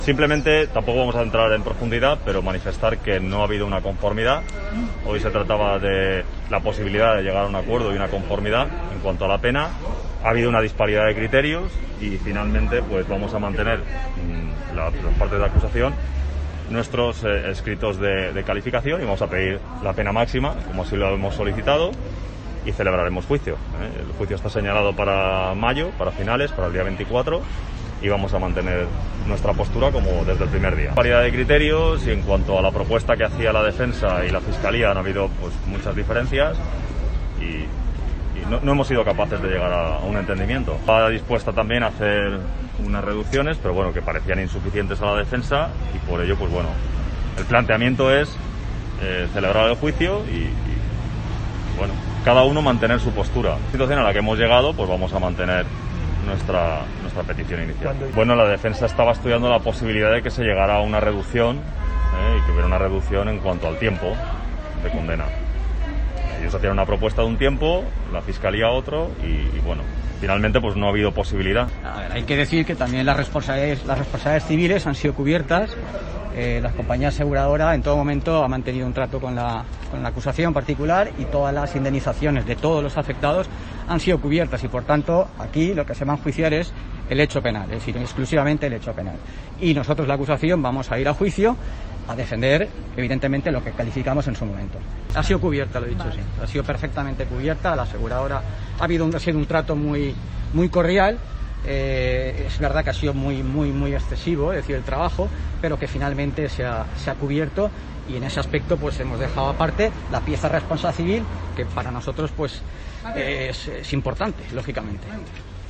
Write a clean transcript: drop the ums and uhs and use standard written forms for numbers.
Simplemente, tampoco vamos a entrar en profundidad, pero manifestar que no ha habido una conformidad. Hoy se trataba de la posibilidad de llegar a un acuerdo y una conformidad en cuanto a la pena. Ha habido una disparidad de criterios y finalmente pues vamos a mantener las partes de acusación nuestros escritos de calificación y vamos a pedir la pena máxima, como así lo hemos solicitado, y celebraremos juicio. El juicio está señalado para mayo, para finales, para el día 24, y vamos a mantener nuestra postura como desde el primer día. Variedad de criterios, y en cuanto a la propuesta que hacía la defensa y la fiscalía han habido pues muchas diferencias y no hemos sido capaces de llegar a un entendimiento. Estaba dispuesta también a hacer unas reducciones, pero bueno, que parecían insuficientes a la defensa, y por ello pues bueno, el planteamiento es celebrar el juicio y bueno, cada uno mantener su postura. La situación a la que hemos llegado, pues vamos a mantener nuestra petición inicial. Bueno, la defensa estaba estudiando la posibilidad de que se llegara a una reducción y que hubiera una reducción en cuanto al tiempo de condena. Ellos hacían una propuesta de un tiempo, la fiscalía otro, y bueno, finalmente pues no ha habido posibilidad. A ver, hay que decir que también las responsabilidades civiles han sido cubiertas. La compañía aseguradora en todo momento ha mantenido un trato con la acusación particular, y todas las indemnizaciones de todos los afectados han sido cubiertas, y por tanto aquí lo que se va a enjuiciar es el hecho penal, es decir, exclusivamente el hecho penal. Y nosotros, la acusación, vamos a ir a juicio a defender evidentemente lo que calificamos en su momento. Ha sido cubierta, lo he dicho, sí. Ha sido perfectamente cubierta. La aseguradora ha sido un trato muy cordial. Es verdad que ha sido muy excesivo, es decir, el trabajo, pero que finalmente se ha cubierto, y en ese aspecto pues hemos dejado aparte la pieza responsabilidad civil, que para nosotros pues es importante, lógicamente.